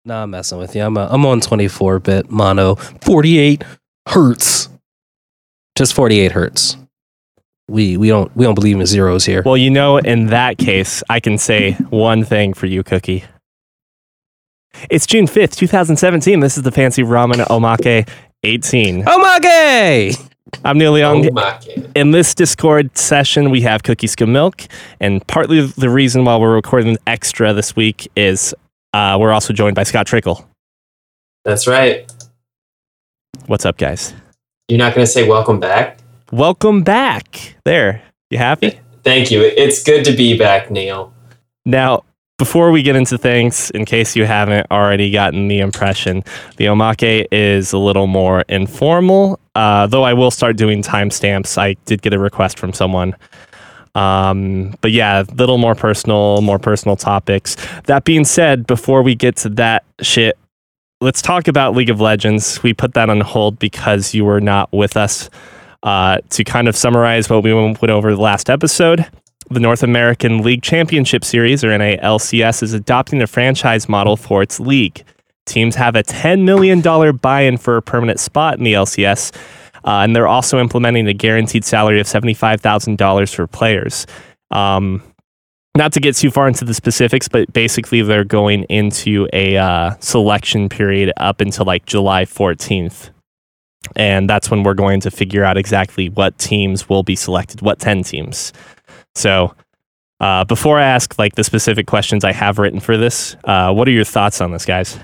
Nah, I'm messing with you. I'm on 24-bit mono, 48 hertz. Just 48 hertz. We don't believe in zeros here. Well, in that case, I can say one thing for you, Cookie. It's June 5th, 2017. This is the Fancy Ramen Omake 18. Omake! I'm Neil Young. In this Discord session, we have Cookie Skim Milk, and partly the reason why we're recording extra this week is we're also joined by Scott Trickle. That's right. What's up, guys? You're not going to say welcome back? Welcome back. There. You happy? Thank you. It's good to be back, Neil. Now, before we get into things, in case you haven't already gotten the impression, the Omake is a little more informal, though I will start doing timestamps. I did get a request from someone. But yeah, a little more personal topics. That being said, before we get to that shit, let's talk about League of Legends. We put that on hold because you were not with us. To kind of summarize what we went over the last episode, the North American League Championship Series, or NALCS, is adopting a franchise model for its league. Teams have a $10 million buy-in for a permanent spot in the LCS, and they're also implementing a guaranteed salary of $75,000 for players. Not to get too far into the specifics, but basically they're going into a selection period up until like July 14th. And that's when we're going to figure out exactly what teams will be selected, what 10 teams. So before I ask like the specific questions I have written for this, what are your thoughts on this, guys?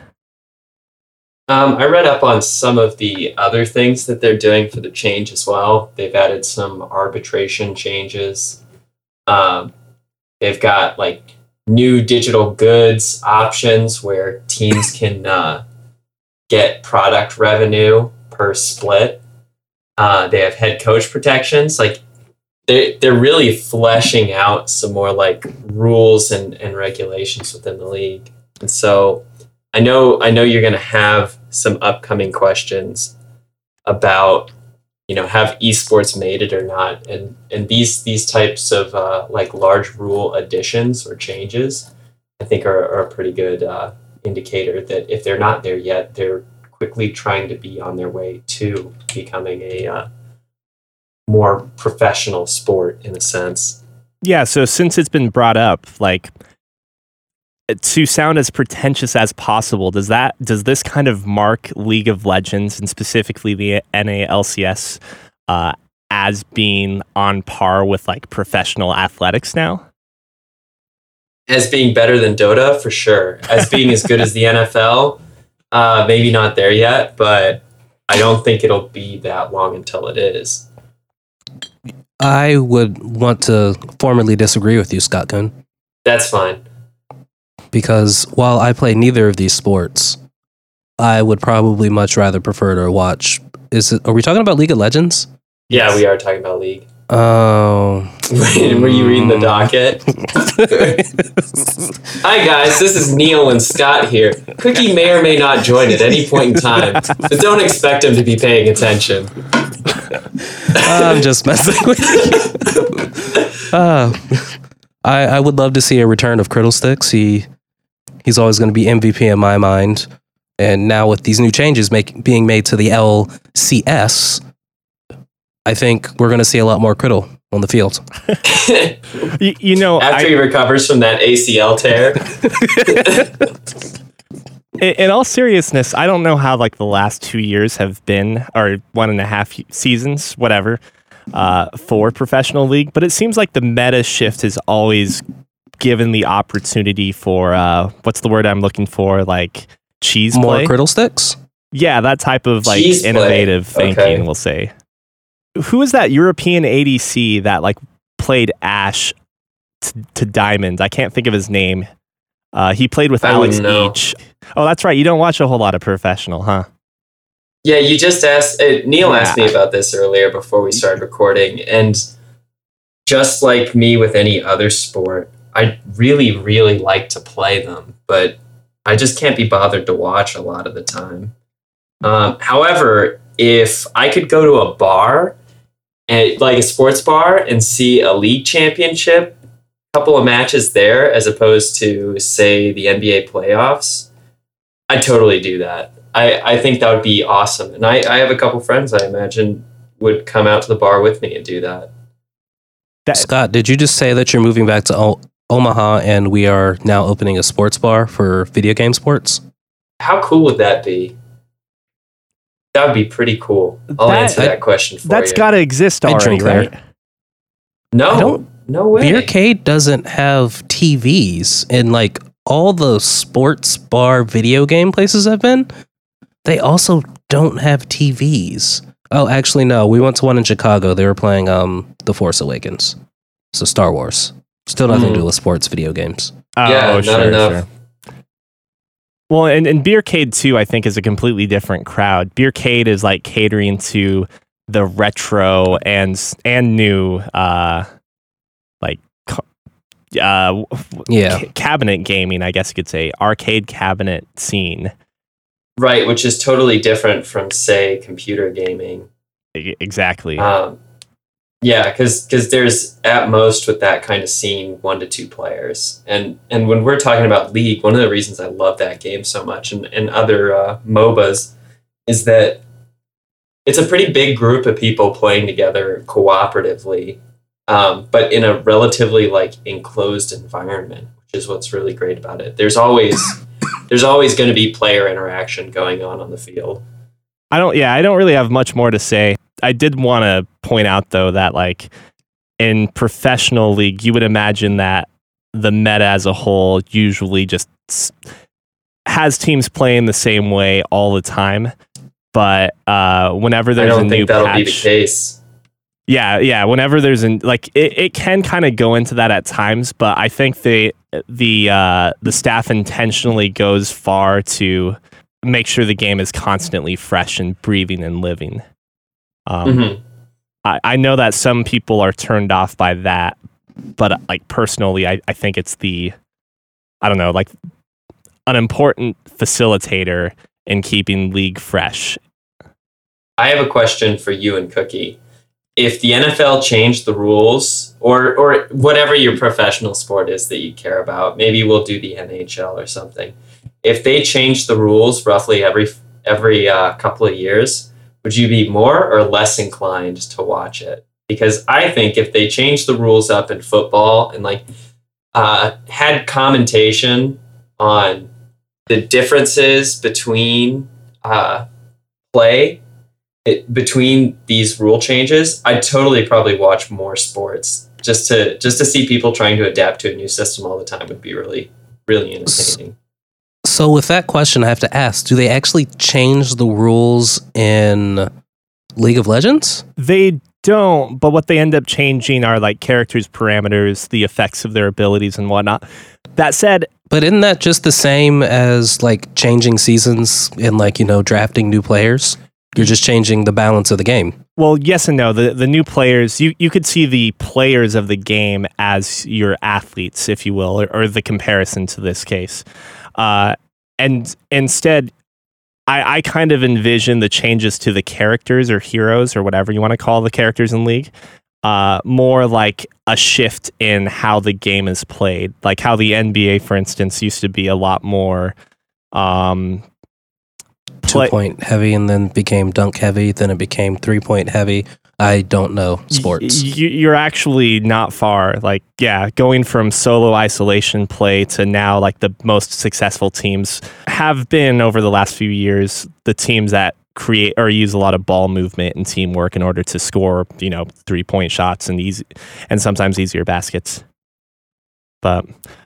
I read up on some of the other things that they're doing for the change as well. They've added some arbitration changes. They've got like new digital goods options where teams can get product revenue per split. They have head coach protections. Like they're really fleshing out some more like rules and regulations within the league. And so I know you're going to have some upcoming questions about, have esports made it or not? And these types of like large rule additions or changes, I think are a pretty good indicator that if they're not there yet, they're quickly trying to be on their way to becoming a more professional sport in a sense. Yeah, so since it's been brought up, like, to sound as pretentious as possible, does this kind of mark League of Legends and specifically the NALCS as being on par with like professional athletics now? As being better than Dota, for sure. As being as good as the NFL, maybe not there yet, but I don't think it'll be that long until it is. I would want to formally disagree with you, Scott Kuhn. That's fine. Because while I play neither of these sports, I would probably much rather prefer to watch. Are we talking about League of Legends? Yeah, we are talking about League. Oh. Were you reading the docket? Hi, guys. This is Neil and Scott here. Cookie may or may not join at any point in time, but don't expect him to be paying attention. I'm just messing with you. I would love to see a return of Criddlesticks. He's always going to be MVP in my mind. And now with these new changes being made to the LCS, I think we're going to see a lot more Criddle on the field. After he recovers from that ACL tear. In all seriousness, I don't know how like the last 2 years have been, or 1.5 seasons, whatever, for professional league, but it seems like the meta shift has always given the opportunity for what's the word I'm looking for, like cheese play? More Criddlesticks? Yeah, that type of like cheese innovative play. thinking, Okay. We'll say. Who is that European ADC that like played Ashe to Diamond? I can't think of his name. He played with Alex Each. Oh, that's right. You don't watch a whole lot of professional, huh? Yeah, you just asked. Neil asked me about this earlier before we started recording, and just like me with any other sport, I really, really like to play them, but I just can't be bothered to watch a lot of the time. However, if I could go to a bar, and like a sports bar, and see a league championship, a couple of matches there, as opposed to, say, the NBA playoffs, I'd totally do that. I think that would be awesome. And I have a couple friends I imagine would come out to the bar with me and do that. Scott, did you just say that you're moving back to Omaha and we are now opening a sports bar for video game sports? How cool would that be? That would be pretty cool. I'll answer that question for you. That's got to exist already, right? No way. Beercade doesn't have TVs, and like all the sports bar video game places I've been, they also don't have TVs. Oh, actually, no. We went to one in Chicago. They were playing The Force Awakens. So Star Wars. Still nothing to do with sports video games. Not enough. Well, and Beercade, too, I think, is a completely different crowd. Beercade is like catering to the retro and new, cabinet gaming, I guess you could say, arcade cabinet scene. Right, which is totally different from, say, computer gaming. Exactly. Because there's at most with that kind of scene 1 to 2 players, and when we're talking about League, one of the reasons I love that game so much and other MOBAs is that it's a pretty big group of people playing together cooperatively, but in a relatively like enclosed environment, which is what's really great about it. There's always going to be player interaction going on the field. I don't really have much more to say. I did want to point out, though, that like in professional league, you would imagine that the meta as a whole usually just has teams playing the same way all the time. But whenever there's a new patch, that'll be the case. Yeah. Whenever there's it can kind of go into that at times, but I think the staff intentionally goes far to make sure the game is constantly fresh and breathing and living. I know that some people are turned off by that, but like personally, I think it's like an important facilitator in keeping League fresh. I have a question for you and Cookie. If the NFL changed the rules, or whatever your professional sport is that you care about, maybe we'll do the NHL or something. If they changed the rules roughly every couple of years, would you be more or less inclined to watch it? Because I think if they changed the rules up in football and like had commentation on the differences between between these rule changes, I'd totally probably watch more sports. Just to see people trying to adapt to a new system all the time would be really, really entertaining. So with that question, I have to ask, do they actually change the rules in League of Legends? They don't, but what they end up changing are like characters' parameters, the effects of their abilities and whatnot. That said... But isn't that just the same as like changing seasons and like, drafting new players? You're just changing the balance of the game. Well, yes and no. The new players, you could see the players of the game as your athletes, if you will, or the comparison to this case. And instead, I kind of envision the changes to the characters or heroes or whatever you want to call the characters in League, more like a shift in how the game is played. Like how the NBA, for instance, used to be a lot more... 2-point heavy and then became dunk heavy, then it became 3-point heavy. I don't know sports. You're actually not far. Like, yeah, going from solo isolation play to now, like the most successful teams have been over the last few years, the teams that create or use a lot of ball movement and teamwork in order to score, 3-point shots and sometimes easier baskets. But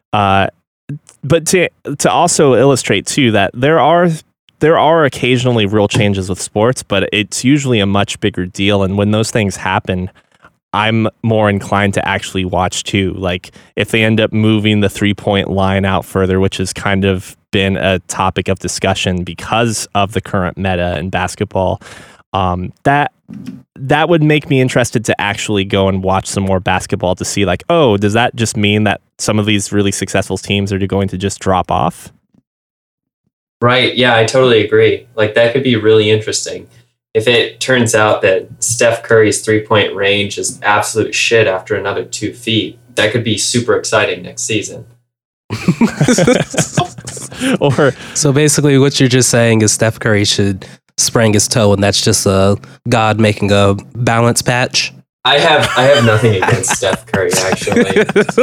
to also illustrate too that there are occasionally real changes with sports, but it's usually a much bigger deal. And when those things happen, I'm more inclined to actually watch too. Like if they end up moving the 3-point line out further, which has kind of been a topic of discussion because of the current meta in basketball, that would make me interested to actually go and watch some more basketball to see like, oh, does that just mean that some of these really successful teams are going to just drop off? Right. Yeah, I totally agree. Like that could be really interesting. If it turns out that Steph Curry's 3-point range is absolute shit after another 2 feet, that could be super exciting next season. Or So basically, what you're just saying is Steph Curry should sprain his toe, and that's just a God making a balance patch. I have nothing against Steph Curry, actually.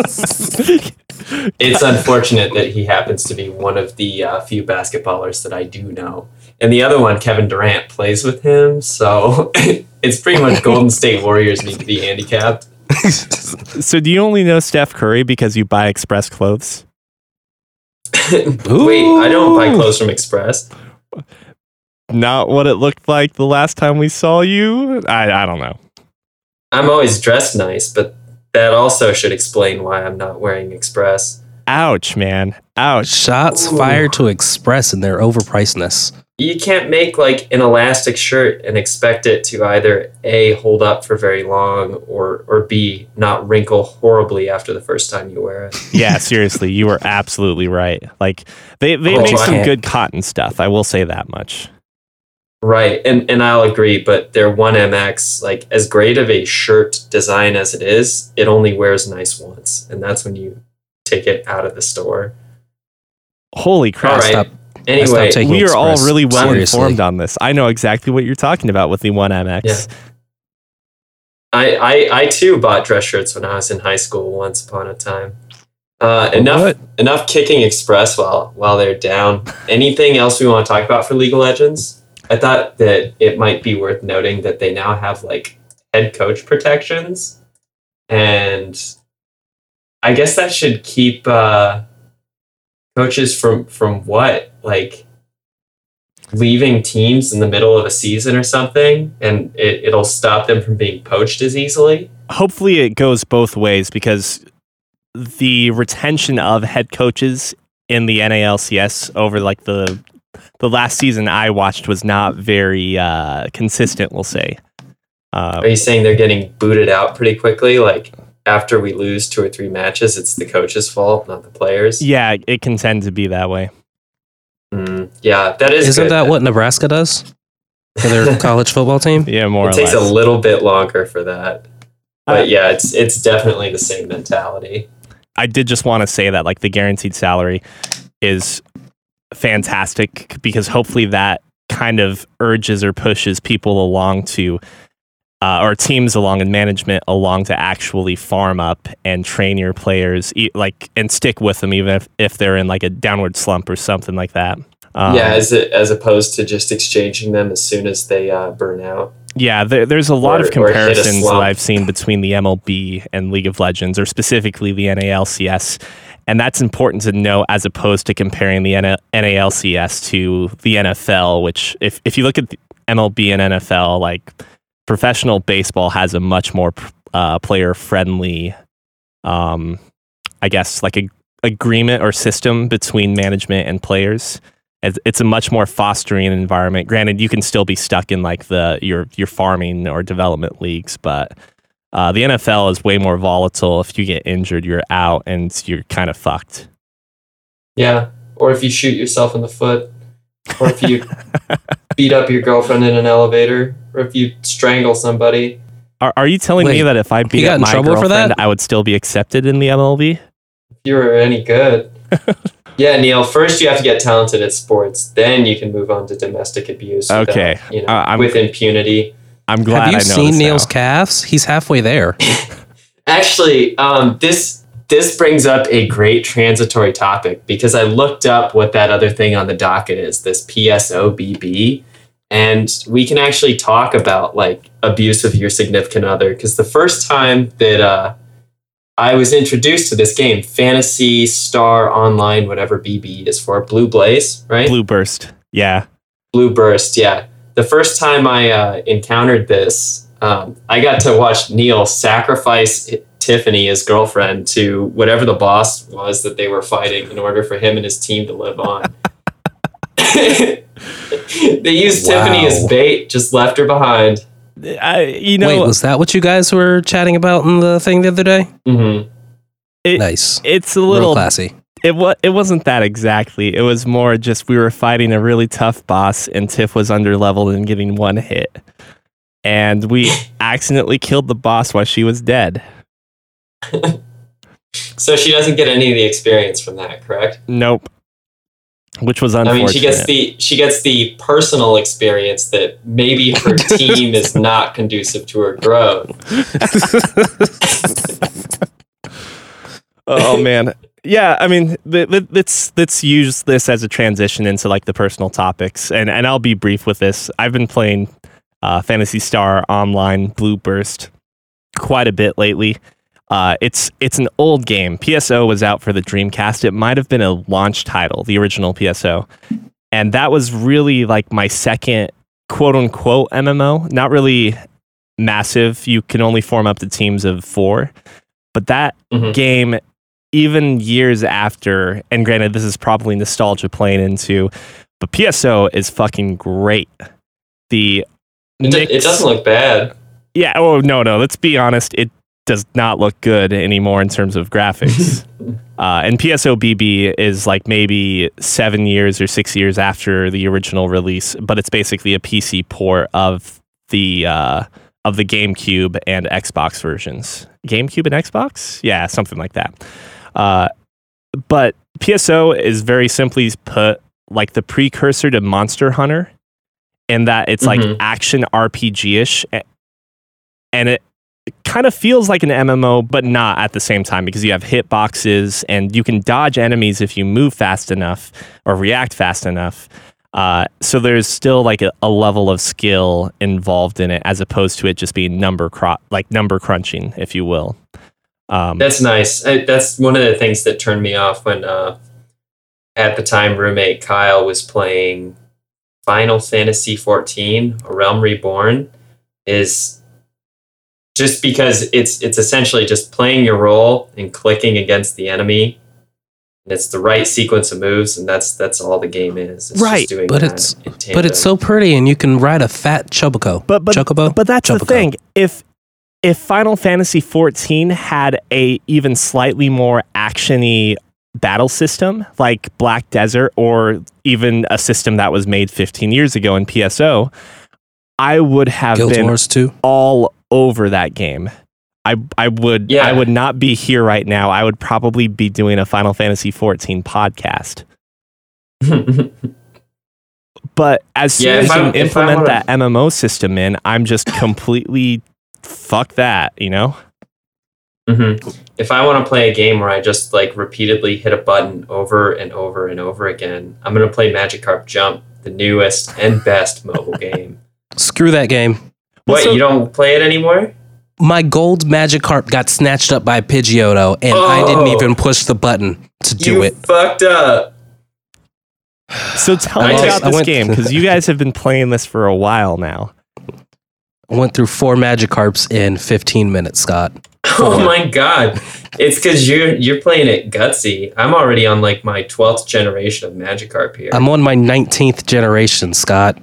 It's unfortunate that he happens to be one of the few basketballers that I do know. And the other one, Kevin Durant, plays with him. So it's pretty much Golden State Warriors need to be handicapped. so do you only know Steph Curry because you buy Express clothes? Wait, I don't buy clothes from Express. Not what it looked like the last time we saw you? I don't know. I'm always dressed nice, but that also should explain why I'm not wearing Express. Ouch, man. Ouch. Shots fired to Express and their overpricedness. You can't make like an elastic shirt and expect it to either A, hold up for very long, or B, not wrinkle horribly after the first time you wear it. Yeah, seriously, you were absolutely right. Like they make I some can't. good cotton stuff. I will say that much. Right, and I'll agree, but their 1MX, like as great of a shirt design as it is, it only wears nice once, and that's when you take it out of the store. Holy crap. All right. Stop. Anyway, taking We are all Express really well seriously. informed on this. I know exactly what you're talking about with the 1MX. Yeah. I too bought dress shirts when I was in high school once upon a time. Enough kicking Express while they're down. Anything else we want to talk about for League of Legends? I thought that it might be worth noting that they now have like head coach protections, and I guess that should keep coaches from what, like leaving teams in the middle of a season or something, and it'll stop them from being poached as easily. Hopefully it goes both ways, because the retention of head coaches in the NALCS over like the last season I watched was not very consistent, we'll say. Are you saying they're getting booted out pretty quickly? Like after we lose 2 or 3 matches, it's the coach's fault, not the players? Yeah, it can tend to be that way. Yeah, that is Isn't good. that what Nebraska does for their college football team? Yeah, more It or takes less. a little bit longer for that. But yeah, it's definitely the same mentality. I did just want to say that like the guaranteed salary is fantastic, because hopefully that kind of urges or pushes people along to or teams along and management along to actually farm up and train your players and stick with them even if they're in like a downward slump or something like that. Yeah, as opposed to just exchanging them as soon as they burn out. Yeah, there's a lot Or- of or hit a comparisons that slump. I've seen between the MLB and League of Legends, or specifically the NALCS. And that's important to know, as opposed to comparing the NALCS to the NFL, which if you look at the MLB and NFL, like professional baseball has a much more player friendly, I guess, like a agreement or system between management and players. It's a much more fostering environment. Granted, you can still be stuck in like your farming or development leagues, but the NFL is way more volatile. If you get injured, you're out and you're kind of fucked. Yeah, or if you shoot yourself in the foot, or if you beat up your girlfriend in an elevator, or if you strangle somebody. Are you telling me Wait, that if I beat got up in my trouble for girlfriend, that? I would still be accepted in the MLB? If you were any good. Yeah, Neil, first you have to get talented at sports, then you can move on to domestic abuse without, Okay, with impunity. I'm glad Have you I know seen this Neil's now. calves? He's halfway there. Actually, this brings up a great transitory topic, because I looked up what that other thing on the docket is, this PSOBB, and we can actually talk about like abuse of your significant other, because the first time that I was introduced to this game, Fantasy Star Online, whatever BB is for, Blue Blaze, right? Blue Burst. Yeah. Blue Burst, yeah. The first time I encountered this, I got to watch Neil sacrifice Tiffany, his girlfriend, to whatever the boss was that they were fighting in order for him and his team to live on. They used Tiffany as bait, just left her behind. You know, Wait, was that what you guys were chatting about in the thing the other day? Mm-hmm. Nice. it's a Real little classy. It wasn't that exactly. It was more just we were fighting a really tough boss, and Tiff was underleveled and getting one hit. And we accidentally killed the boss while she was dead. So she doesn't get any of the experience from that, correct? Nope. Which was I unfortunate. mean, she gets the personal experience that maybe her team is not conducive to her growth. Oh man. Yeah, I mean, let's use this as a transition into like the personal topics, and I'll be brief with this. I've been playing Phantasy Star Online Blue Burst quite a bit lately. It's an old game. PSO was out for the Dreamcast. It might have been a launch title, the original PSO, and that was really like my second quote unquote MMO. Not really massive. You can only form up to teams of 4, but that game, even years after, and granted, this is probably nostalgia playing into, but PSO is fucking great. It doesn't look bad. Yeah. Oh, no. Let's be honest. It does not look good anymore in terms of graphics. And PSO BB is like maybe 7 years or 6 years after the original release, but it's basically a PC port of the GameCube and Xbox versions. GameCube and Xbox? Yeah, something like that. But PSO is very simply put like the precursor to Monster Hunter, in that it's like action RPG-ish, and it kind of feels like an MMO, but not at the same time, because you have hitboxes and you can dodge enemies if you move fast enough or react fast enough. So there's still like a level of skill involved in it, as opposed to it just being number crunching, if you will. That's nice. That's one of the things that turned me off when, at the time, roommate Kyle was playing Final Fantasy XIV, A Realm Reborn, is just because it's essentially just playing your role and clicking against the enemy. And it's the right sequence of moves, and that's all the game is. It's right, just doing but it's so pretty, and you can ride a fat chocobo. But that's Chocobo. the thing. If Final Fantasy XIV had a even slightly more actiony battle system like Black Desert, or even a system that was made 15 years ago in PSO, I would have Guild been Wars 2. all over that game. I would not be here right now. I would probably be doing a Final Fantasy XIV podcast. But as soon as you implement that MMO system in, I'm just completely fuck that, you know? If I want to play a game where I just like repeatedly hit a button over and over and over again, I'm going to play Magikarp Jump, the newest and best mobile game. Screw that game. What, you don't play it anymore? My gold Magikarp got snatched up by Pidgeotto, and I didn't even push the button to do it. You fucked up. So tell me about this game, because you guys have been playing this for a while now. I went through 4 Magikarps in 15 minutes, Scott. 4. Oh my god. It's because you're playing it gutsy. I'm already on like my 12th generation of Magikarp here. I'm on my 19th generation, Scott.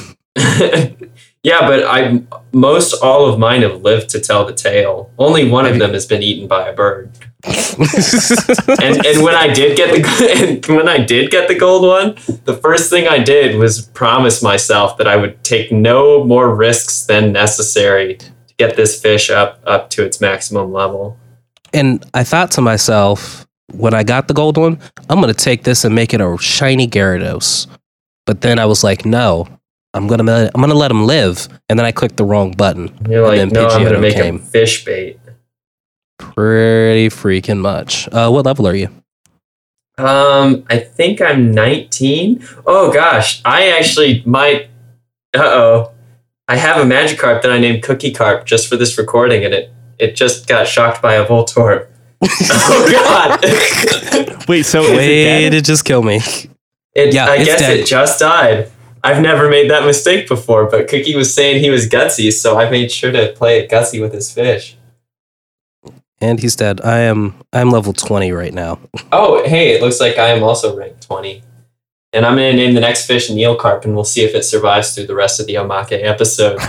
Yeah, but most all of mine have lived to tell the tale. Only one of them has been eaten by a bird. and when I did get the gold one, the first thing I did was promise myself that I would take no more risks than necessary to get this fish up to its maximum level. And I thought to myself, when I got the gold one, I'm going to take this and make it a shiny Gyarados. But then I was like, no, I'm gonna let him live. And then I clicked the wrong button. You're like, no, I'm gonna make him fish bait. Pretty freaking much. What level are you? I think I'm 19. Oh gosh, I actually might. I have a Magikarp that I named Cookie Carp just for this recording, and it just got shocked by a Voltorb. Oh god! Wait, so Way to just kill me. I guess it just died. I've never made that mistake before, but Cookie was saying he was gutsy, so I made sure to play it gutsy with his fish. And he's dead. I'm level 20 right now. Oh, hey, it looks like I am also ranked 20. And I'm going to name the next fish Neilcarp, and we'll see if it survives through the rest of the Omake episode.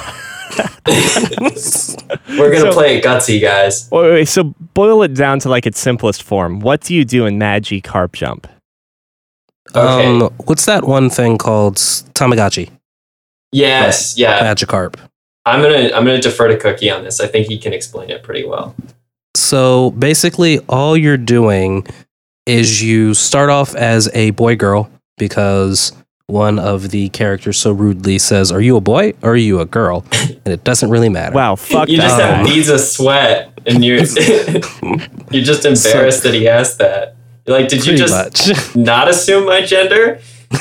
We're going to play it gutsy, guys. Wait, so boil it down to like its simplest form. What do you do in Magikarp Jump? Okay. What's that one thing called? Tamagotchi. Yes, yeah. Magikarp. I'm gonna defer to Cookie on this. I think he can explain it pretty well. So basically, all you're doing is you start off as a boy girl because one of the characters so rudely says, "Are you a boy or are you a girl?" And it doesn't really matter. Wow, fuck You just that. have beads of sweat, and you're you're just embarrassed that he asked that. You're like, did you Pretty just much. not assume my gender?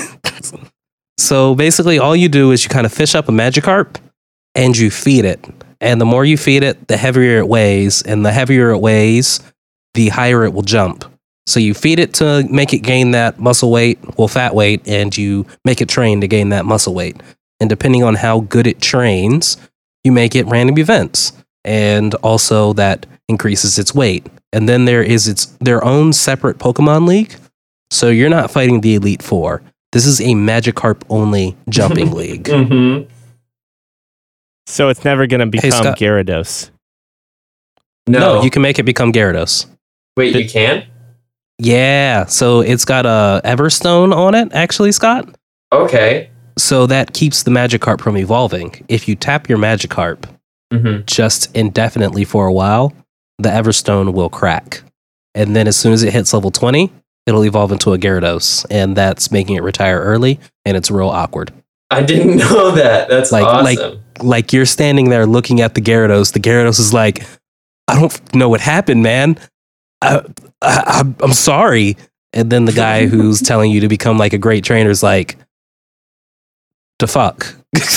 So basically, all you do is you kind of fish up a Magikarp and you feed it. And the more you feed it, the heavier it weighs. And the heavier it weighs, the higher it will jump. So you feed it to make it gain that muscle weight, fat weight, and you make it train to gain that muscle weight. And depending on how good it trains, you make it random events. And also that increases its weight. And then there is their own separate Pokemon League. So you're not fighting the Elite Four. This is a Magikarp only jumping league. Mm-hmm. So it's never going to become Scott. Gyarados. No, You can make it become Gyarados. wait, you can? Yeah, so it's got a Everstone on it, actually, Scott. Okay. So that keeps the Magikarp from evolving. If you tap your Magikarp Mm-hmm. just indefinitely for a while, the Everstone will crack. And then as soon as it hits level 20, it'll evolve into a Gyarados. And that's making it retire early, and it's real awkward. I didn't know that. That's awesome. Like you're standing there looking at the Gyarados is like, I don't know what happened, man. I'm sorry. And then the guy who's telling you to become like a great trainer is like, the fuck.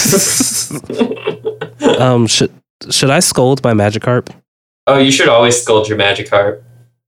Should I scold my Magikarp? Oh, you should always scold your Magikarp.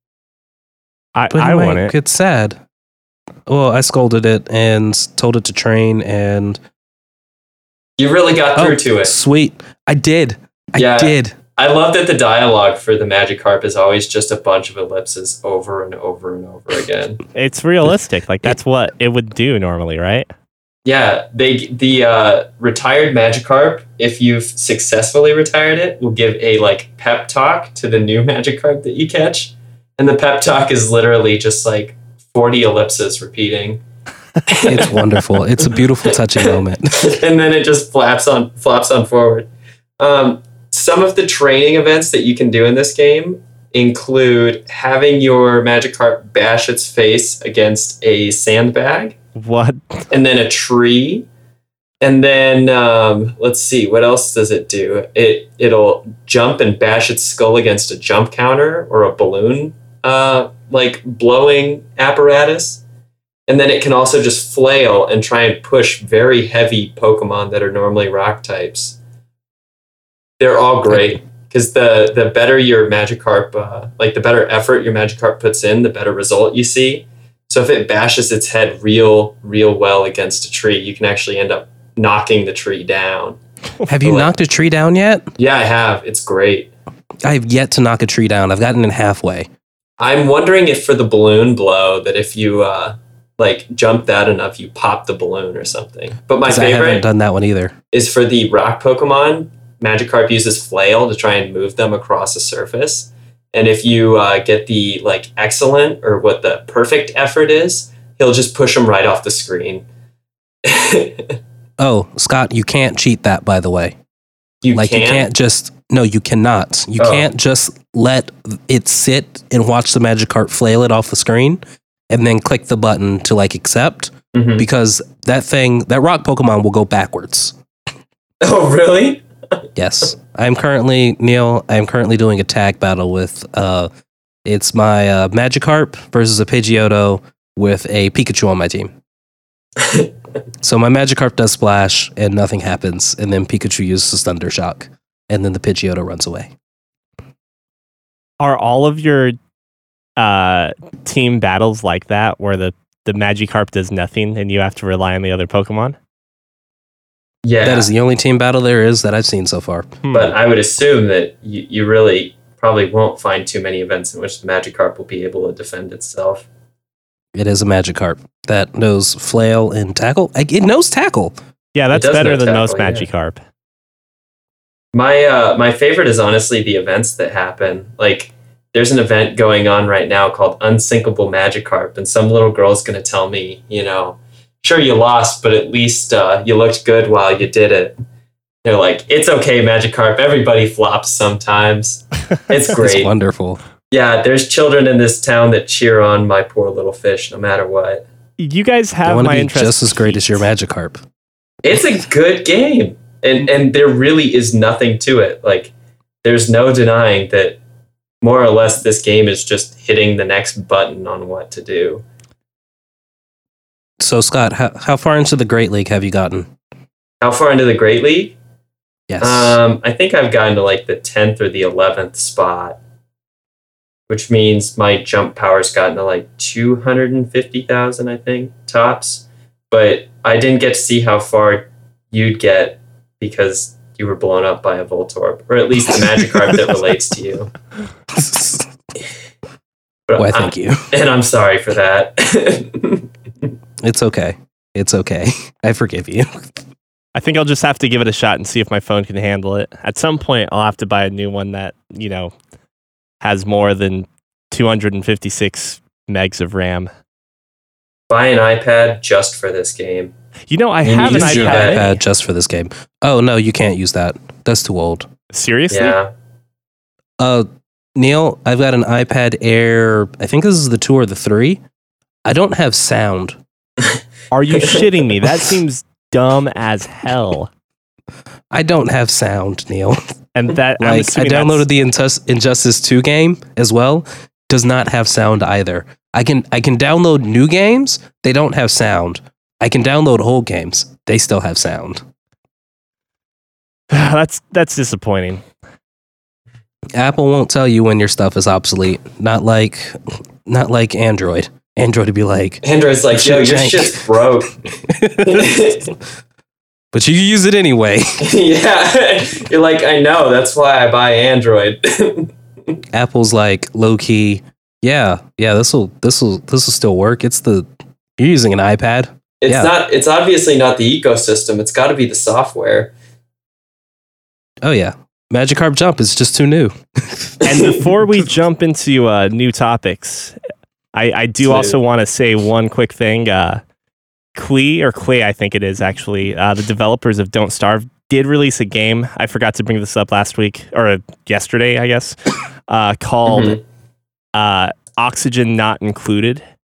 I want it. It's sad. Well, I scolded it and told it to train, and You really got through to it. Sweet, I did. Yeah. I did. I love that the dialogue for the Magikarp is always just a bunch of ellipses over and over and over again. It's realistic. Like that's what it would do normally, right? Yeah, the retired Magikarp, if you've successfully retired it, will give a like pep talk to the new Magikarp that you catch, and the pep talk is literally just like 40 ellipses repeating. It's wonderful. It's a beautiful, touching moment. And then it just flops on forward. Some of the training events that you can do in this game include having your Magikarp bash its face against a sandbag, What? and then a tree, and then let's see, what else does it do? It'll jump and bash its skull against a jump counter or a balloon like blowing apparatus. And then it can also just flail and try and push very heavy Pokemon that are normally rock types. They're all great because the better your Magikarp, like the better effort your Magikarp puts in, the better result you see. So if it bashes its head real well against a tree, you can actually end up knocking the tree down. Have you knocked a tree down yet? Yeah, I have. It's great. I have yet to knock a tree down. I've gotten in halfway. I'm wondering if for the balloon blow that if you like jump that enough, you pop the balloon or something. But my 'Cause I haven't favorite done that one either. is for the rock Pokemon. Magikarp uses flail to try and move them across a surface. And if you get the like excellent or what the perfect effort is, he'll just push them right off the screen. Oh, Scott, you can't cheat that, by the way. You You can't just... No, you cannot. You Oh. can't just let it sit and watch the Magikarp flail it off the screen and then click the button to like accept, Mhm. because that rock Pokemon will go backwards. Oh, really? Yes. I'm currently doing a tag battle with, it's my Magikarp versus a Pidgeotto with a Pikachu on my team. So my Magikarp does splash and nothing happens, and then Pikachu uses Thunder Shock, and then the Pidgeotto runs away. Are all of your team battles like that where the Magikarp does nothing and you have to rely on the other Pokemon? Yeah. That is the only team battle there is that I've seen so far. But I would assume that you really probably won't find too many events in which the Magikarp will be able to defend itself. It is a Magikarp that knows Flail and Tackle. It knows Tackle. Yeah, that's It does better know than most tackle, yeah. Magikarp. My favorite is honestly the events that happen. Like, there's an event going on right now called Unsinkable Magikarp, and some little girl's going to tell me, sure you lost, but at least you looked good while you did it. They're like, it's okay, Magikarp. Everybody flops sometimes. It's It's great. wonderful. Yeah, there's children in this town that cheer on my poor little fish no matter what. You guys I have want to my be interest just as great as your Magikarp. It's a good game. And there really is nothing to it. Like, there's no denying that more or less this game is just hitting the next button on what to do. So, Scott, how far into the Great League have you gotten? How far into the Great League? Yes. I think I've gotten to like the 10th or the 11th spot, which means my jump power's gotten to like 250,000, I think, tops. But I didn't get to see how far you'd get because you were blown up by a Voltorb, or at least the Magikarp that relates to you. But Why, thank you. And I'm sorry for that. It's okay. It's okay. I forgive you. I think I'll just have to give it a shot and see if my phone can handle it. At some point, I'll have to buy a new one that, has more than 256 megs of RAM. Buy an iPad just for this game. I You have an use your iPad. iPad. Just for this game. Oh, no, you can't use that. That's too old. Seriously? Yeah. Neil, I've got an iPad Air. I think this is the 2 or the 3. I don't have sound. Are you shitting me? That seems dumb as hell. I don't have sound, Neil. And that I'm Like, I assuming downloaded the Injustice 2 game as well. Does not have sound either. I can download new games. They don't have sound. I can download old games. They still have sound. that's disappointing. Apple won't tell you when your stuff is obsolete. Not like Android. Android would be like, Android's like, yo, your Jank. shit's broke. but you can use it anyway. Yeah. You're like, I know, that's why I buy Android. Apple's like low key. Yeah, this will still work. You're using an iPad. It's obviously not the ecosystem. It's got to be the software. Oh yeah, Magikarp Jump is just too new. And before we jump into new topics, I do also want to say one quick thing. Klee, I think it is actually, the developers of Don't Starve did release a game. I forgot to bring this up last week, or yesterday, I guess, called Oxygen Not Included.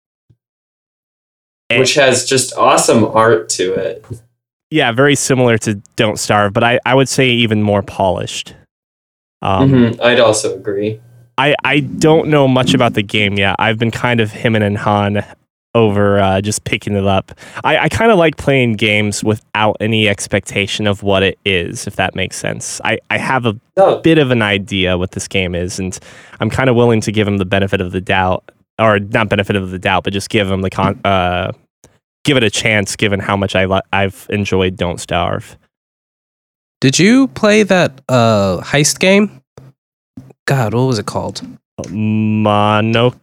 Which has just awesome art to it. Yeah, very similar to Don't Starve, but I would say even more polished. I'd also agree. I don't know much about the game yet. I've been kind of hemming and hawing over just picking it up. I kind of like playing games without any expectation of what it is, if that makes sense. I have a bit of an idea what this game is, and I'm kind of willing to give him the benefit of the doubt, or not benefit of the doubt, but just give him give it a chance, given how much I've enjoyed Don't Starve. Did you play that heist game? God, what was it called? Monaco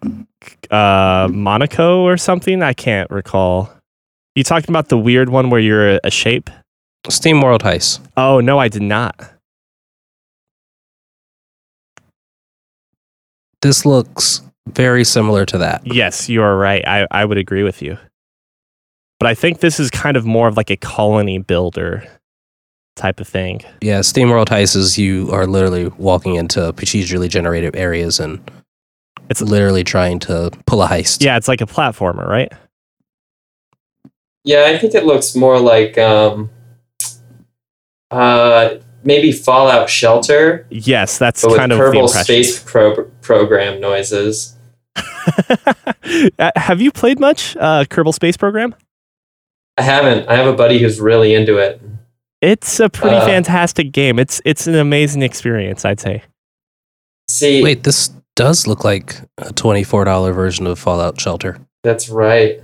or something? I can't recall. You talking about the weird one where you're a shape? Steam World Heist. Oh, no, I did not. This looks very similar to that. Yes, you are right. I would agree with you. But I think this is kind of more of like a colony builder type of thing. Yeah, Steam World Heist is you are literally walking into procedurally generated areas and it's literally trying to pull a heist. Yeah, it's like a platformer, right? Yeah, I think it looks more like maybe Fallout Shelter. Yes, that's but kind with of the Kerbal impression. Space Program noises. Have you played much Kerbal Space Program? I haven't. I have a buddy who's really into it. It's a pretty fantastic game. It's an amazing experience, I'd say. See, Wait, this does look like a $24 version of Fallout Shelter. that's right.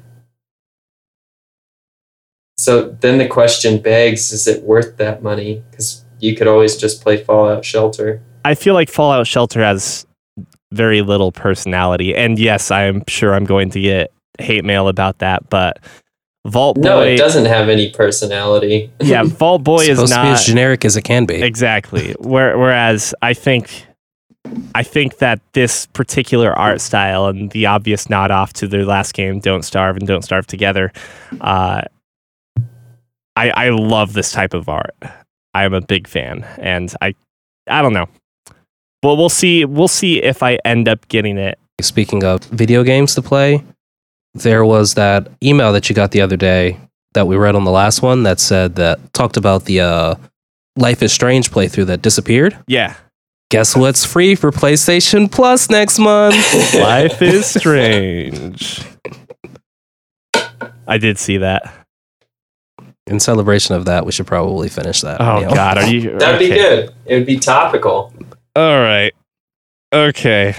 So then the question begs, is it worth that money? Because you could always just play Fallout Shelter. I feel like Fallout Shelter has very little personality. And yes, I'm sure I'm going to get hate mail about that, but Vault Boy... No, it doesn't have any personality. Yeah, Vault Boy is supposed to be not... as generic as it can be. Exactly. Whereas I think that this particular art style and the obvious nod off to their last game, Don't Starve and Don't Starve Together, I love this type of art. I'm a big fan, and I don't know. Well, we'll see. We'll see if I end up getting it. Speaking of video games to play, there was that email that you got the other day that we read on the last one that said that talked about the Life is Strange playthrough that disappeared. Yeah. Guess what's free for PlayStation Plus next month? Life is Strange. I did see that. In celebration of that, we should probably finish that. Oh Neil. God, are you? That'd be okay. good. It would be topical. All right. Okay.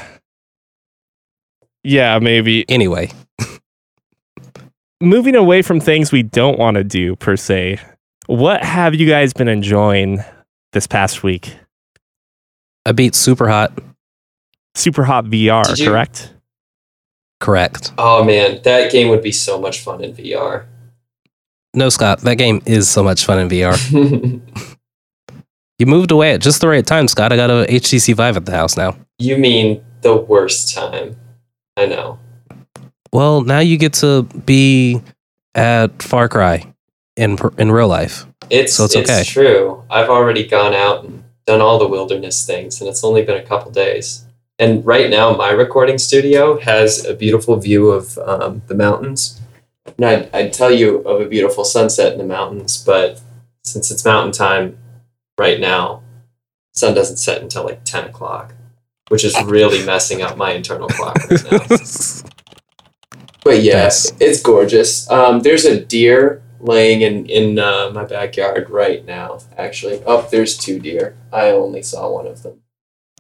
Yeah, maybe. Anyway, Moving away from things we don't want to do per se. What have you guys been enjoying this past week? I beat Super Hot. Super Hot VR, Did you- correct? Correct. Oh man, that game would be so much fun in VR. No, Scott, that game is so much fun in VR. You moved away at just the right time, Scott. I got a HTC Vive at the house now. You mean the worst time? I know. Well, now you get to be at Far Cry in real life. It's okay. true. I've already gone out and done all the wilderness things, and it's only been a couple days. And right now, my recording studio has a beautiful view of the mountains. And I'd tell you of a beautiful sunset in the mountains, but since it's mountain time right now, sun doesn't set until like 10 o'clock, which is really messing up my internal clock right now. But yeah, Yes. it's gorgeous. There's a deer laying in my backyard right now, actually. Oh, there's 2 deer. I only saw one of them.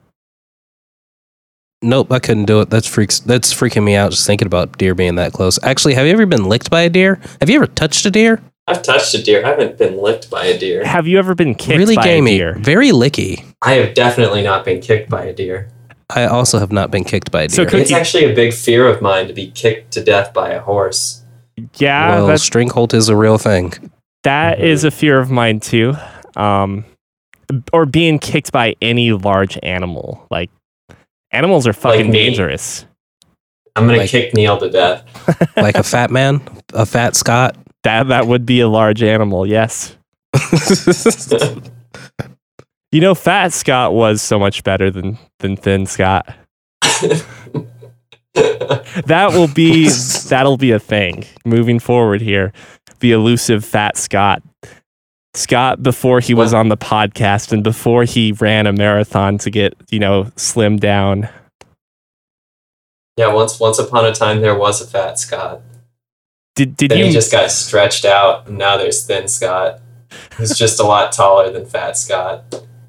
Nope, I couldn't do it. That's freaking me out just thinking about deer being that close. Actually, have you ever been licked by a deer? Have you ever touched a deer? I've touched a deer. I haven't been licked by a deer. Have you ever been kicked Really by gamey. a deer? Very licky. I have definitely not been kicked by a deer. I also have not been kicked by a So deer. Cookie- It's actually a big fear of mine to be kicked to death by a horse. Yeah, well, that's, Stringholt is a real thing. that is a fear of mine too. Or being kicked by any large animal. Like, animals are fucking me. dangerous. I'm going Like- to kick Neil to death. Like a fat man, a fat Scott. That would be a large animal, yes. You know, Fat Scott was so much better than Thin Scott. That'll be a thing moving forward here. The elusive Fat Scott. Scott, before he was on the podcast and before he ran a marathon to get, slimmed down. Yeah, once upon a time there was a fat Scott. Did Then you he just got stretched out, and now there's thin Scott. He's just a lot taller than fat Scott.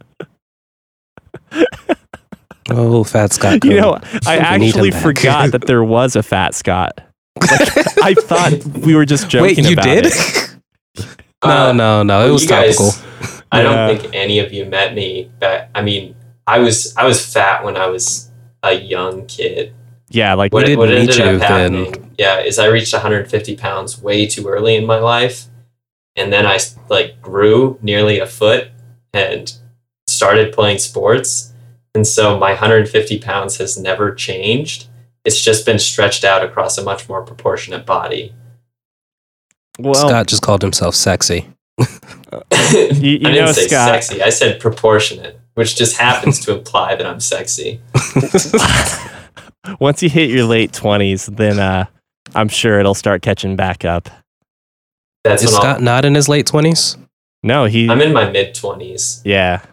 Oh, fat Scott. You know, I We need him actually back. forgot that there was a Fat Scott. Like, I thought we were just joking Wait, you about did? it. No. It Well, was you guys- topical. I don't Yeah. think any of you met me back. I mean, I was fat when I was a young kid. Yeah, like What, didn't what meet ended you up then. happening, is I reached 150 pounds way too early in my life, and then I grew nearly a foot and started playing sports, and so my 150 pounds has never changed. It's just been stretched out across a much more proportionate body. well, Scott just called himself sexy. you I didn't know, say Scott. sexy. I said proportionate, which just happens to imply that I'm sexy. Once you hit your late 20s, then I'm sure it'll start catching back up. That's Is when Scott not in his late 20s? No, I'm in my mid 20s. yeah.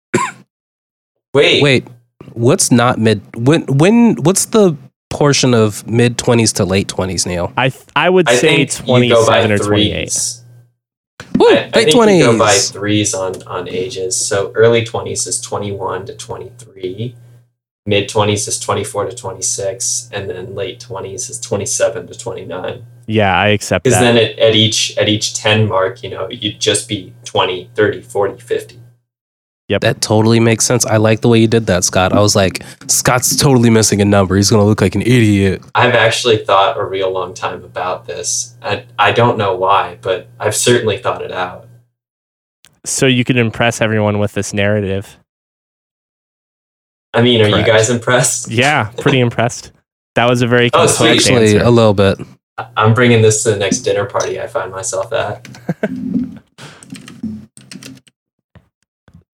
Wait, what's not mid? What's the portion of mid 20s to late 20s, Neil? I would I say think you go by 27 or 28. threes. Woo, I late think 20s. you go by threes on ages. So early 20s is 21 to 23, mid 20s is 24 to 26, and then late 20s is 27 to 29. Yeah, I accept Because that. then at each 10 mark, you'd just be 20, 30, 40, 50. That totally makes sense. I like the way you did that, Scott. I was like, Scott's totally missing a number. He's going to look like an idiot. I've actually thought a real long time about this. I don't know why, but I've certainly thought it out. So you could impress everyone with this narrative. I mean, are you Correct. guys impressed? Yeah, pretty impressed. That was a very Oh, composed sweet. Actually, answer. a little bit. I'm bringing this to the next dinner party I find myself at.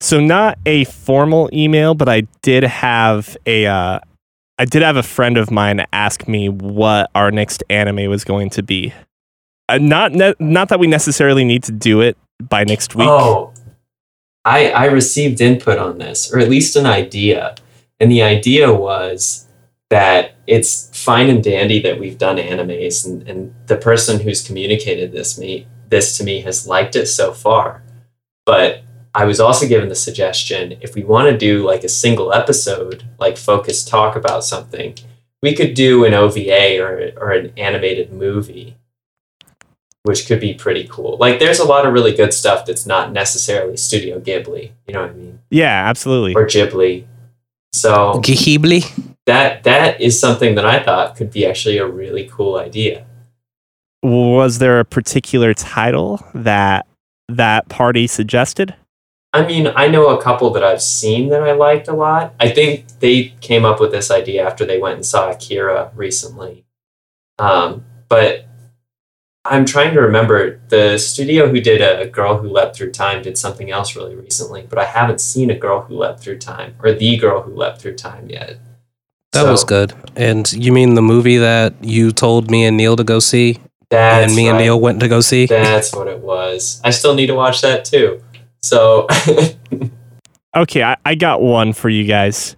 So not a formal email, but I did have a friend of mine ask me what our next anime was going to be. Not that we necessarily need to do it by next week. Oh, I received input on this, or at least an idea. And the idea was that it's fine and dandy that we've done animes, and the person who's communicated this to me has liked it so far. But I was also given the suggestion, if we want to do like a single episode, like focused talk about something, we could do an OVA or an animated movie, which could be pretty cool. Like, there's a lot of really good stuff that's not necessarily Studio Ghibli. You know what I mean? Yeah, absolutely. Or Ghibli. So Ghibli? that is something that I thought could be actually a really cool idea. Was there a particular title that party suggested? I mean, I know a couple that I've seen that I liked a lot. I think they came up with this idea after they went and saw Akira recently. But I'm trying to remember, the studio who did A Girl Who Leapt Through Time did something else really recently, but I haven't seen A Girl Who Leapt Through Time, or The Girl Who Leapt Through Time yet. That was good. And you mean the movie that you told me and Neil to go see? That's and me and Neil went to go see? That's what it was. I still need to watch that too. So okay, I got one for you guys.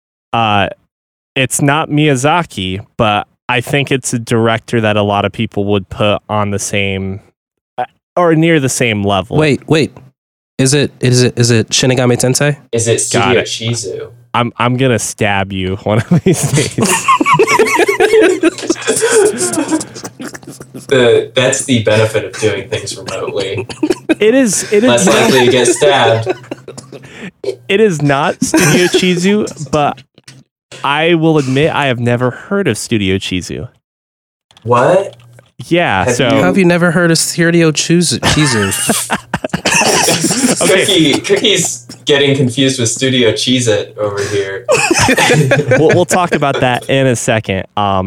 It's not Miyazaki, but I think it's a director that a lot of people would put on the same or near the same level. Wait. Is it Shinigami Tensei? Is it Studio Chizu? I'm gonna stab you one of these days. That's the benefit of doing things remotely. It is less likely to get stabbed. It is not Studio Chizu, but I will admit I have never heard of Studio Chizu. What? Yeah, How have you never heard of Studio Chizu? Okay. Cookie's getting confused with Studio Cheez-It over here. We'll talk about that in a second.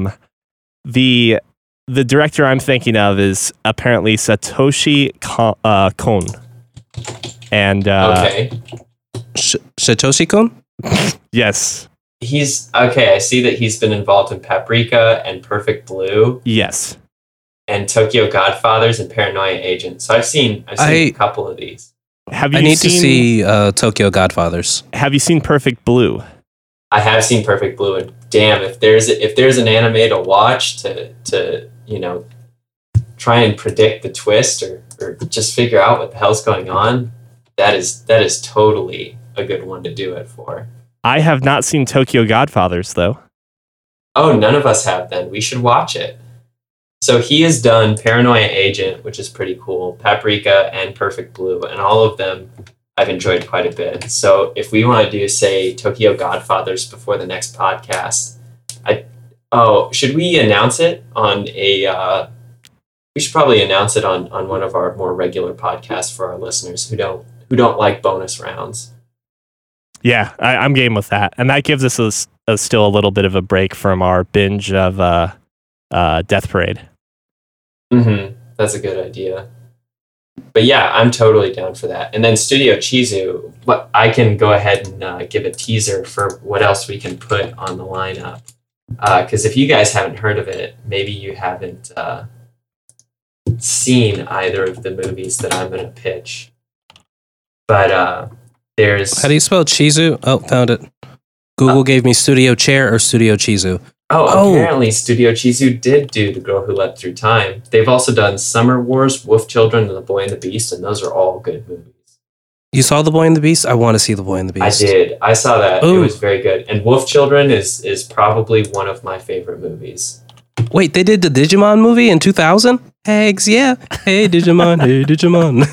The director I'm thinking of is apparently Satoshi Kon. And okay. Satoshi Kon? Yes. He's okay. I see that he's been involved in Paprika and Perfect Blue. Yes. And Tokyo Godfathers and Paranoia Agent. So I've seen a couple of these. I need to see Tokyo Godfathers. Have you seen Perfect Blue? I have seen Perfect Blue, and damn, if there's an anime to watch to try and predict the twist or just figure out what the hell's going on, that is totally a good one to do it for. I have not seen Tokyo Godfathers though. Oh, none of us have then. We should watch it. So he has done Paranoia Agent, which is pretty cool, Paprika and Perfect Blue, and all of them I've enjoyed quite a bit. So if we want to do, say, Tokyo Godfathers before the next podcast, should we announce it on we should probably announce it on one of our more regular podcasts for our listeners who don't like bonus rounds. Yeah, I'm game with that. And that gives us still a little bit of a break from our binge of Death Parade. Mm-hmm. That's a good idea. But yeah, I'm totally down for that. And then Studio Chizu, I can go ahead and give a teaser for what else we can put on the lineup. Because if you guys haven't heard of it, maybe you haven't seen either of the movies that I'm going to pitch. But there's... How do you spell Chizu? Oh, found it. Google gave me Studio Chair or Studio Chizu. Apparently Studio Chizu did do The Girl Who Leapt Through Time. They've also done Summer Wars, Wolf Children, and The Boy and the Beast, and those are all good movies. You saw The Boy and the Beast? I want to see The Boy and the Beast. I did. I saw that. Ooh. It was very good. And Wolf Children is probably one of my favorite movies. Wait, they did the Digimon movie in 2000? Eggs, yeah. Hey, Digimon. Hey, Digimon.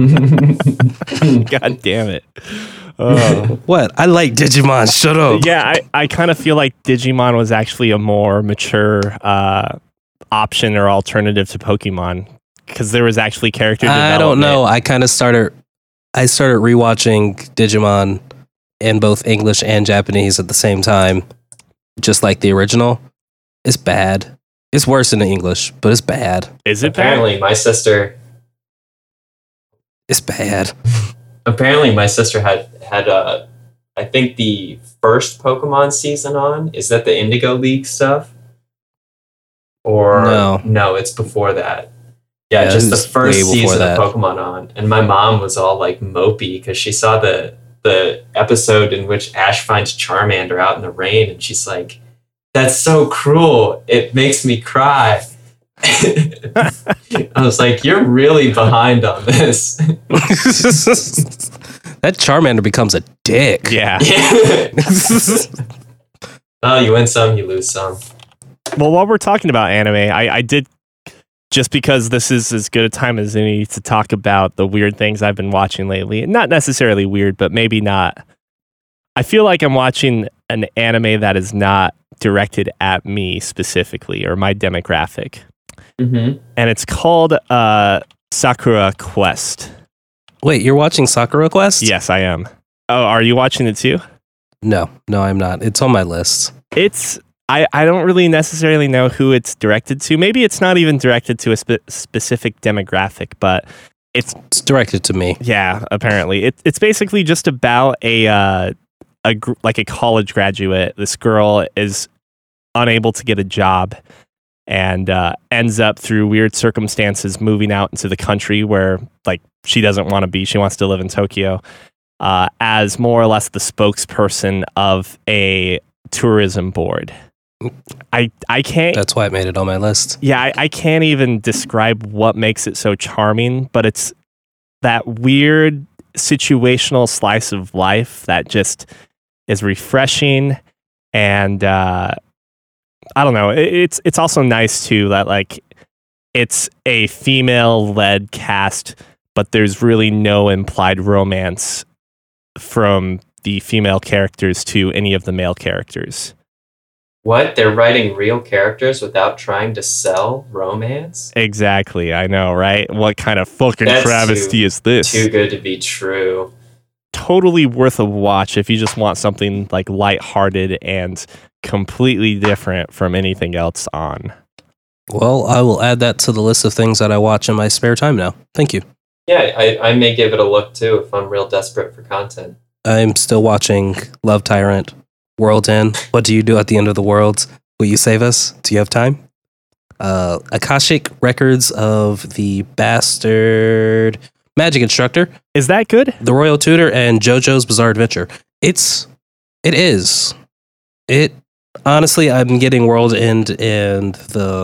God damn it. What? I like Digimon. Shut up. Yeah, I kind of feel like Digimon was actually a more mature option or alternative to Pokemon because there was actually character development. I don't know. I started rewatching Digimon in both English and Japanese at the same time, just like the original. It's bad. It's worse in the English, but it's bad. Is it Apparently, my sister... It's bad. apparently my sister had I think the first Pokemon season on. Is that the Indigo League stuff? Or No. it's before that. Yeah, Yeah, just it the was first way before season that. of Pokemon on. And my mom was all like mopey because she saw the episode in which Ash finds Charmander out in the rain, and she's like, "That's so cruel. It makes me cry." I was like, "You're really behind on this." That Charmander becomes a dick. Yeah. Oh, you win some, you lose some. Well, while we're talking about anime, I did, just because this is as good a time as any to talk about the weird things I've been watching lately. Not necessarily weird, but maybe not. I feel like I'm watching an anime that is not directed at me specifically or my demographic. Mm-hmm. And it's called Sakura Quest. Wait, you're watching Sakura Quest? Yes, I am. Oh, are you watching it too? No, I'm not. It's on my list. It's... I don't really necessarily know who it's directed to. Maybe it's not even directed to a specific demographic, but it's directed to me. Yeah, apparently. It's basically just about a college graduate. This girl is unable to get a job and ends up through weird circumstances moving out into the country where like she doesn't want to be. She wants to live in Tokyo as more or less the spokesperson of a tourism board. I can't. That's why it made it on my list. Yeah, I can't even describe what makes it so charming, but it's that weird situational slice of life that just is refreshing, and I don't know. It's also nice too that like it's a female-led cast, but there's really no implied romance from the female characters to any of the male characters. What? They're writing real characters without trying to sell romance? Exactly, I know, right? What kind of fucking That's travesty is this? Too good to be true. Totally worth a watch if you just want something like lighthearted and completely different from anything else on. Well, I will add that to the list of things that I watch in my spare time now. Thank you. Yeah, I may give it a look too if I'm real desperate for content. I'm still watching Love Tyrant, World End. What do you do at the end of the world? Will you save us? Do you have time? Akashic Records of the Bastard Magic Instructor. Is that good? The Royal Tutor and JoJo's Bizarre Adventure. It is. Honestly, I'm getting World End and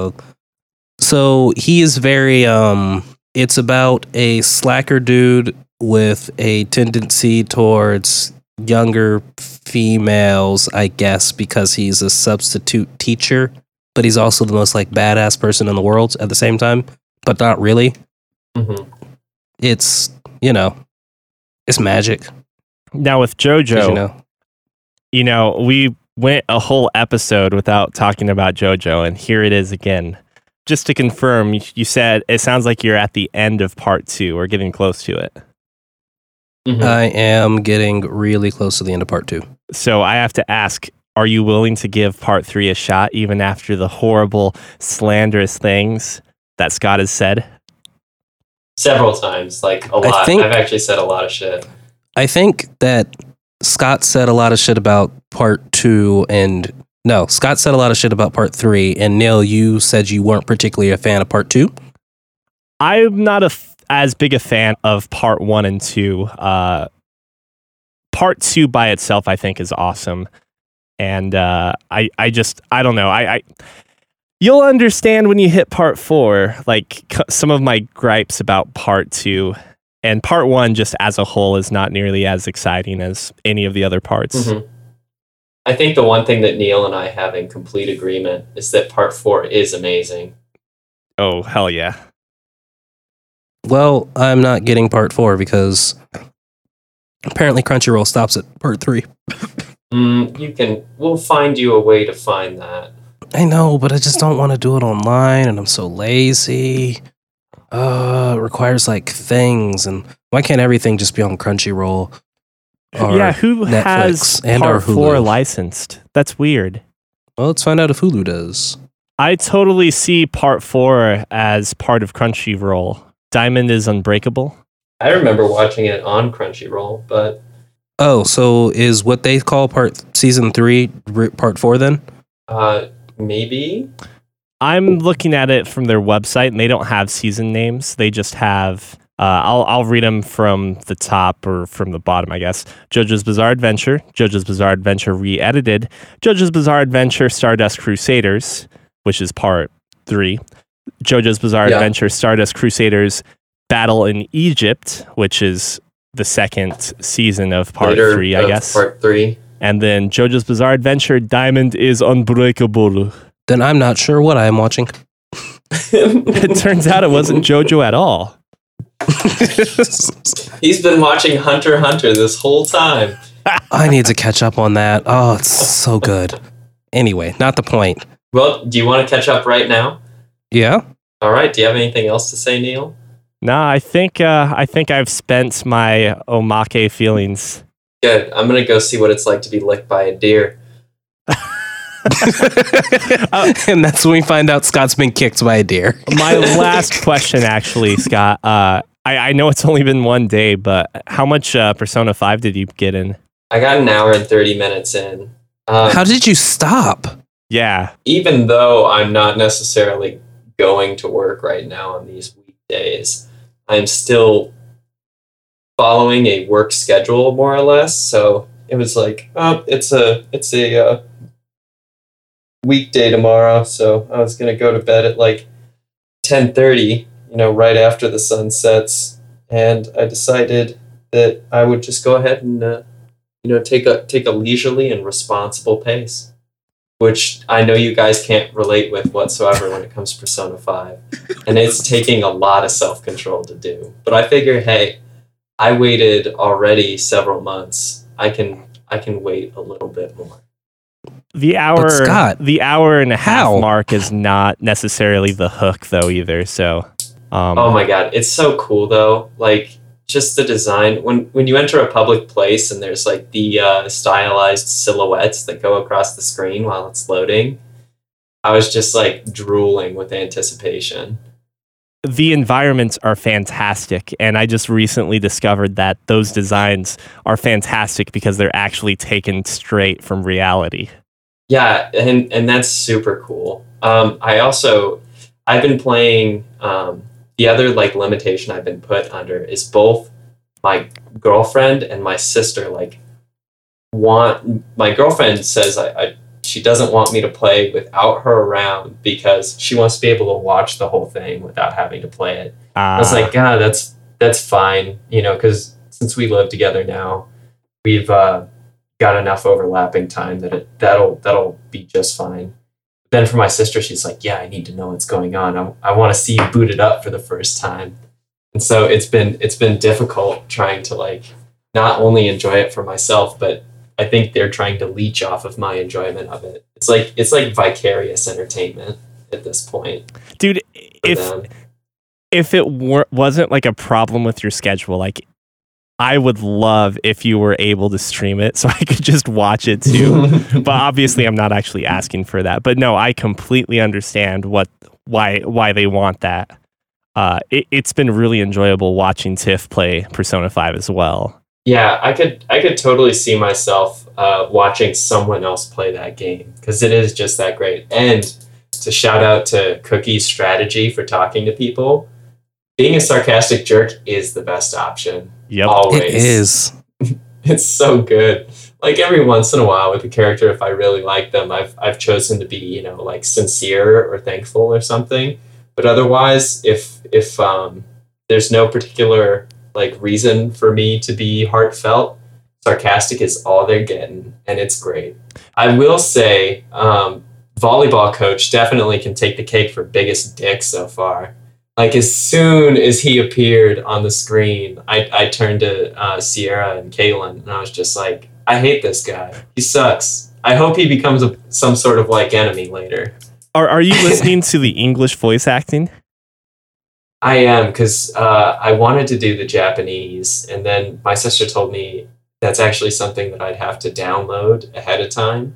so he is very, it's about a slacker dude with a tendency towards younger females, I guess, because he's a substitute teacher, but he's also the most like badass person in the world at the same time, but not really. Mm-hmm. It's, it's magic. Now with JoJo, we went a whole episode without talking about JoJo, and here it is again. Just to confirm, you said it sounds like you're at the end of part 2 or getting close to it. Mm-hmm. I am getting really close to the end of part 2. So I have to ask, are you willing to give part 3 a shot even after the horrible, slanderous things that Scott has said? Several times, like a lot. I've actually said a lot of shit. I think that Scott said a lot of shit about part 2 and... No, Scott said a lot of shit about part 3, and Neil, you said you weren't particularly a fan of part 2? I'm not as big a fan of part 1 and 2. Part 2 by itself, I think, is awesome. And I don't know. You'll understand when you hit part 4, like some of my gripes about part 2. And part 1, just as a whole, is not nearly as exciting as any of the other parts. Mm-hmm. I think the one thing that Neil and I have in complete agreement is that part 4 is amazing. Oh, hell yeah. Well, I'm not getting part 4 because apparently Crunchyroll stops at part 3. We'll find you a way to find that. I know, but I just don't want to do it online, and I'm so lazy. It requires like things, and why can't everything just be on Crunchyroll? Yeah, who Netflix has part 4 licensed? That's weird. Well, let's find out if Hulu does. I totally see part 4 as part of Crunchyroll. Diamond is Unbreakable. I remember watching it on Crunchyroll, but Oh, so is what they call season 3 part 4 then? maybe. I'm looking at it from their website, and they don't have season names. They just have. I'll read them from the top or from the bottom, I guess. JoJo's Bizarre Adventure, JoJo's Bizarre Adventure Re-Edited, JoJo's Bizarre Adventure Stardust Crusaders, which is part 3, JoJo's Bizarre Adventure Stardust Crusaders Battle in Egypt, which is the second season of part 3, I guess. Part 3. And then JoJo's Bizarre Adventure Diamond is Unbreakable. Then I'm not sure what I'm watching. It turns out it wasn't JoJo at all. He's been watching Hunter x Hunter this whole time. I need to catch up on that. Oh, it's so good. Anyway, not the point. Well, do you want to catch up right now? Yeah? All right. Do you have anything else to say, Neil? No, I think I've spent my omake feelings. Good. I'm going to go see what it's like to be licked by a deer. And that's when we find out Scott's been kicked by a deer. My last question, actually, Scott. I know it's only been one day, but how much Persona 5 did you get in? I got an hour and 30 minutes in. How did you stop? Yeah. Even though I'm not necessarily going to work right now on these weekdays, I'm still following a work schedule more or less. So it was like, it's a weekday tomorrow, so I was gonna go to bed at like 10:30, right after the sun sets, and I decided that I would just go ahead and take a leisurely and responsible pace, which I know you guys can't relate with whatsoever when it comes to Persona 5, and it's taking a lot of self-control to do. But I figure, hey, I waited already several months. I can wait a little bit more. The hour, Scott, the hour and a half mark is not necessarily the hook, though, either. So, oh my god, it's so cool though. Like just the design when you enter a public place and there's like the stylized silhouettes that go across the screen while it's loading. I was just like drooling with anticipation. The environments are fantastic, and I just recently discovered that those designs are fantastic because they're actually taken straight from reality. Yeah, and that's super cool. I've been playing, the other like limitation I've been put under is both my girlfriend and my sister my girlfriend says she doesn't want me to play without her around because she wants to be able to watch the whole thing without having to play it. I was like, God, that's fine, because since we live together now, we've got enough overlapping time that'll be just fine. Then for my sister, she's like, yeah, I need to know what's going on. I want to see you boot it up for the first time. And so it's been difficult trying to like not only enjoy it for myself, but I think they're trying to leech off of my enjoyment of it. It's like vicarious entertainment at this point. Dude, if it wasn't like a problem with your schedule, like I would love if you were able to stream it so I could just watch it too. But obviously I'm not actually asking for that. But no, I completely understand why they want that. It's been really enjoyable watching Tiff play Persona 5 as well. Yeah, I could totally see myself watching someone else play that game because it is just that great. And to shout out to Cookie's strategy for talking to people, being a sarcastic jerk is the best option. Yep, always. It is. It's so good. Like every once in a while with a character, if I really like them, I've chosen to be like sincere or thankful or something. But otherwise, if there's no particular like reason for me to be heartfelt, sarcastic is all they're getting, and it's great. I will say, volleyball coach definitely can take the cake for biggest dick so far. Like as soon as he appeared on the screen, I turned to Sierra and Kaylin, and I was just like, I hate this guy. He sucks. I hope he becomes some sort of like enemy later. Are you listening to the English voice acting? I am, because I wanted to do the Japanese, and then my sister told me that's actually something that I'd have to download ahead of time.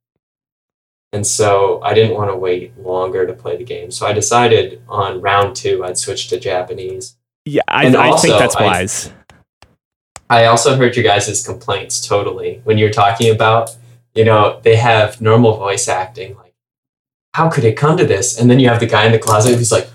And so I didn't want to wait longer to play the game. So I decided on round 2 I'd switch to Japanese. Yeah, And I also, think that's wise. I also heard your guys' complaints totally when you're talking about, they have normal voice acting. Like, how could it come to this? And then you have the guy in the closet who's like,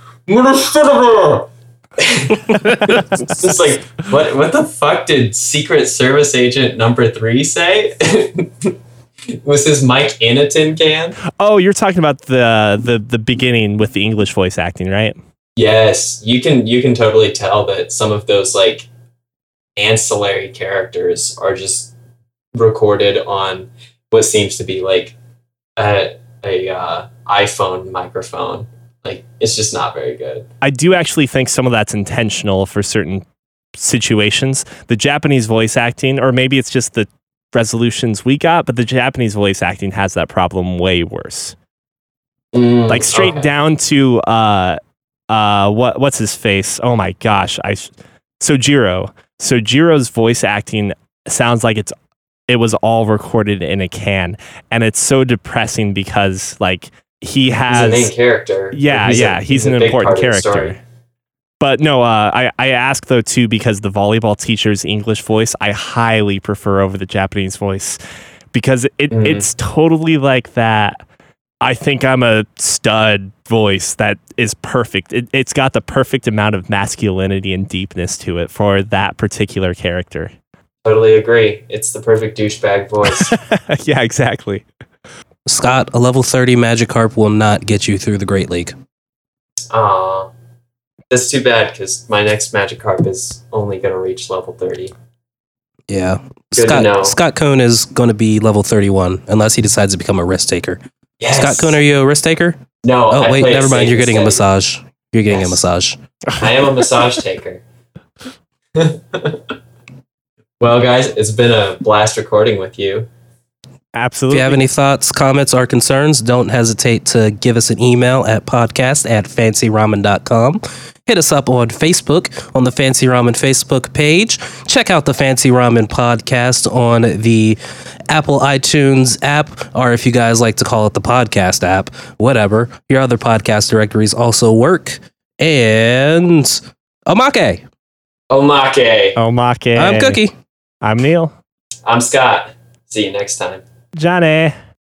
it's just like, what the fuck did Secret Service Agent number 3 say? Was his Mike Anaton can? Oh, you're talking about the beginning with the English voice acting, right? Yes, you can totally tell that some of those like ancillary characters are just recorded on what seems to be like a iPhone microphone. Like, it's just not very good. I do actually think some of that's intentional for certain situations. The Japanese voice acting, or maybe it's just the resolutions we got, but the Japanese voice acting has that problem way worse. Like straight down to what's his face? Oh my gosh, Sojiro. Sojiro's voice acting sounds like it was all recorded in a can, and it's so depressing because like he's a main character. He's an important character. But no, I ask though too because the volleyball teacher's English voice I highly prefer over the Japanese voice because it's totally like that. I think I'm a stud voice that is perfect. It's got the perfect amount of masculinity and deepness to it for that particular character. Totally agree. It's the perfect douchebag voice. Yeah, exactly. Scott, a level 30 Magikarp will not get you through the Great League. Aw. That's too bad, because my next Magikarp is only going to reach level 30. Yeah. Good to know. Scott Cohn is going to be level 31, unless he decides to become a risk taker. Yes. Scott Cohn, are you a risk taker? No. Oh, wait, never mind. You're getting a massage. You're getting a massage. I am a massage taker. Well, guys, it's been a blast recording with you. Absolutely. If you have any thoughts, comments, or concerns, don't hesitate to give us an email at podcast@fancyramen.com. Hit us up on Facebook on the Fancy Ramen Facebook page. Check out the Fancy Ramen podcast on the Apple iTunes app, or if you guys like to call it the podcast app, whatever. Your other podcast directories also work. And Omake. Omake. I'm Cookie. I'm Neil. I'm Scott. See you next time. Johnny.